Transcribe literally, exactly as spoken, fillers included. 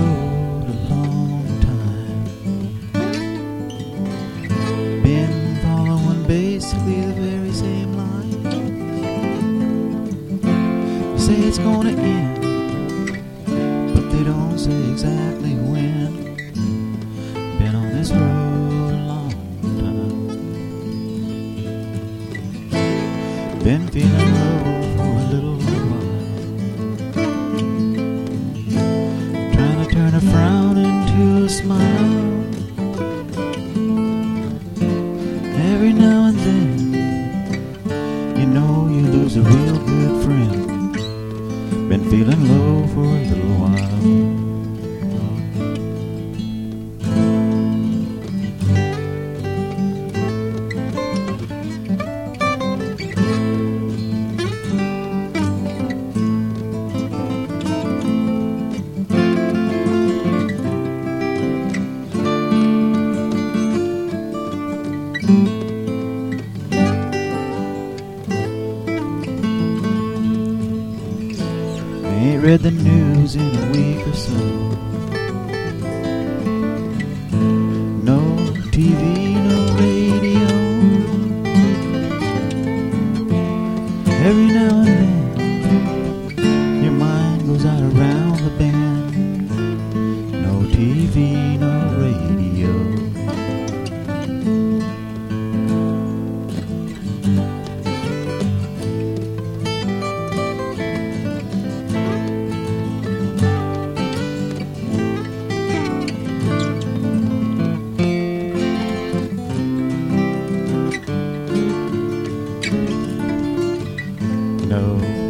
road a long time. Been following basically the very same line. They say it's gonna end, but they don't say exactly when. Been on this road a long time. Been feeling low for a little turn a frown into a smile. Every now and then, you know you lose a real good friend. Been feeling low for a little while. Ain't read the news in a week or so. No T V, no radio. Every now and then, your mind goes out around the bend. No T V, no radio. No